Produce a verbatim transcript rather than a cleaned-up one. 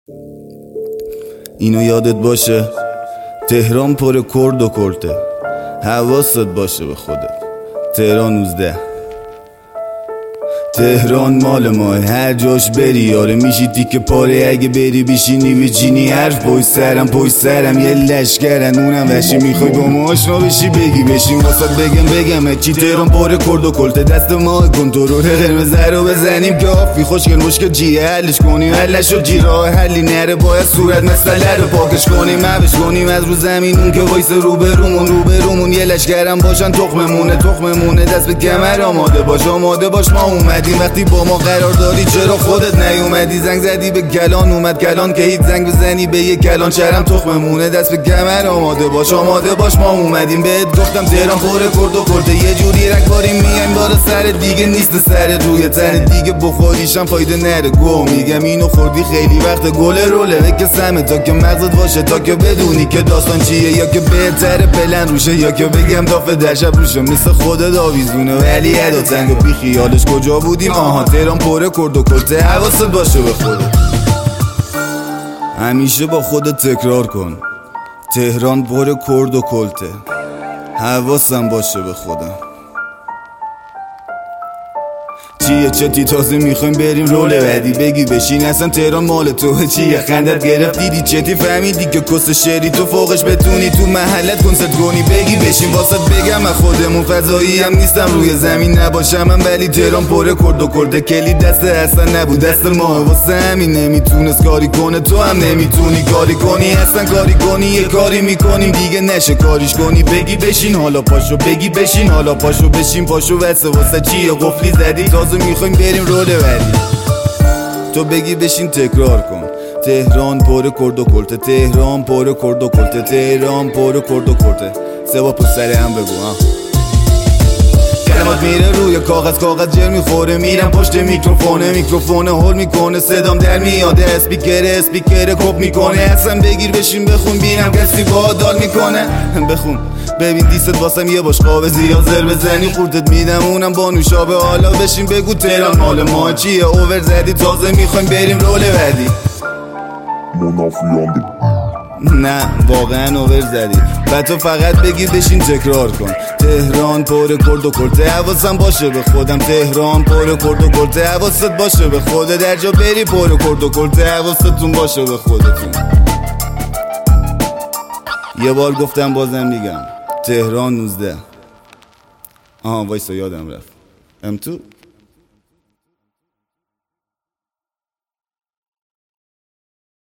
اینو یادت باشه، تهران پر کرد و کلته. حواست باشه به خودت. تهران نوزده. تهران مال ماه، هر جاش بری یاره میشی تیکه پاره. اگه بری بشینی به چینی حرف پای سرم پای سرم یه لشکرن اونم وشی. میخوای با ما آشنا بشی بگی بشین واسات بگم بگم چی. تهران پر کرد و کلته، دست ما کنترل قرمز رو بزنیم که آفی خوشگل مشکل جیه حلش کنیم. حلش و جی راه حلی نره باید صورت مسئله رو پاکش کنیم. مبش کنیم از رو زمین اون که وایس رو به رومون رو به رومون یه لشکرم باشن تخممونه تخممونه. دست به کمر آماده باش آماده باش ما اومدیم. وقتی با ما قرار داری چرا خودت نیومدی؟ زنگ زدی به کلان اومد کلان که هیچ زنگ بزنی به یه کلان. شرم تخممونه دست به کمر آماده باش آماده باش ما اومدیم. بهت گفتم تهران پر کرد و کلته. یه جوری رگباریم میایم بالا سر دیگه نیست سر روی تن دیگه بخوریشم فایده نره. گو میگم اینو خوردی خیلی وقت گل روله بکسمه تا که مغزت باشه تا که بدونی که داستان چیه. یا که بهتره پلن روشه یا که بگم دافه در شب روشه. مثل خودت آویزونه ولی ادا تنگ و بی خیالش کجا بودیم. آها تهران پر کرد و کلته. حواست باشه به خودت. همیشه با خودت تکرار کن تهران پر کرد و کلته. حواسم باشه به خودم. چیه چتی تازه میخوایم بریم رول بعدی بگی بشین اصلا تهران مال توه. چیه خندت گرفت دیدی چتی فهمیدی که کس شعری تو فوقش بتونی تو محلت کنست کنی. بگی بشین واسط بگم من خودمون فضایی هم نیستم روی زمین نباشم من ولی تهران پر کرد و کلته. کلید دست اصلا نبود دست ماه واسه همین نمیتونست کاری کنه. تو هم نمیتونی کاری کنی اصلا کاری کنی. یه کاری میکنیم دیگه نشه کاریش کنی. بگی بشین حالا پاشو بگی بشین حالا پاشو بشین پاشو واسه واسه چیه قفلی زدی تازه میخوایم بریم روله بعدی. تو بگی بشین تکرار کن تهران پر کرد و کلته. تهران پر کرد و کلته. تهران پر کرد و کلته. سه با پسر هم بگو ها. کلمات میره روی کاغذ کاغذ جر میخوره میرم پشت میکروفونه میکروفونه هول میکنه صدام در میاد اسپیکر اسپیکر کپ میکنه. اصلا بگیر بشین بخون بینم کسی با دال میکنه. بخون ببین دیست واسم یه باش قابضی یا زر بزنی خوردت میدم اونم با نوشابه. حالا بشین بگو تهران مال ما چیه. اوور زدی تازه میخوایم بریم رول بعدی. منافیان نه واقعا اوور زدی و تو فقط بگی بشین تکرار کن تهران پر کرد و کلته. حواسم باشه به خودم تهران پر کرد و کلته. حواست باشه به خودت در جا بری پر کرد و کلته. حواستون باشه به خودتون. یه بار گفتم بازم میگم تهران نوزده. آها وایسا یادم رفت ام تو